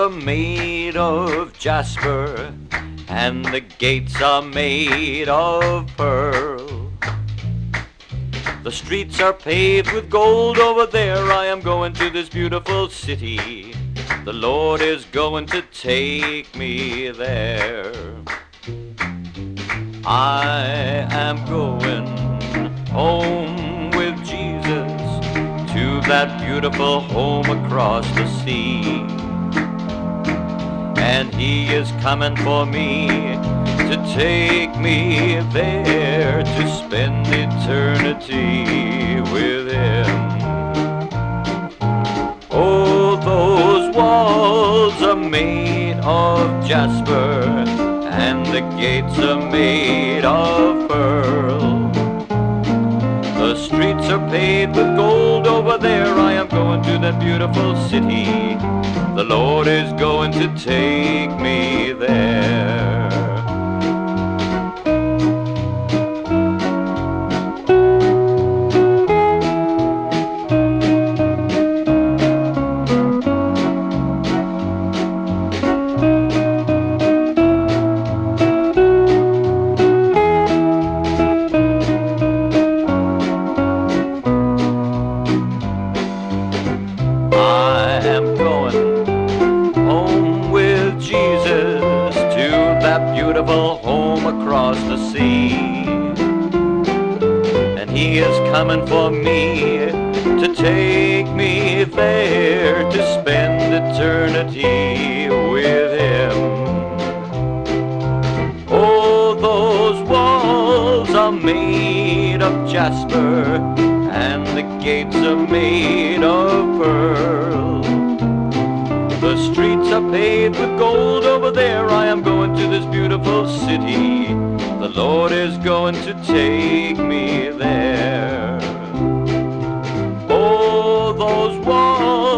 are made of jasper, and the gates are made of pearl. The streets are paved with gold. Over there I am going to this beautiful city. The Lord is going to take me there. I am going home with Jesus to that beautiful home across the sea. And He is coming for me to take me there to spend eternity with Him. Oh, those walls are made of jasper, and the gates are made of pearl. The streets are paved with gold. Over there I am going to that beautiful city. The Lord is going to take me there. I am going home with Jesus to that beautiful home across the sea. And He is coming for me to take me there to spend eternity with Him. Oh, those walls are made of jasper, and the gates are made of pearl. The streets are paved with gold. Over there I am going to this beautiful city. The Lord is going to take me there. Oh, those walls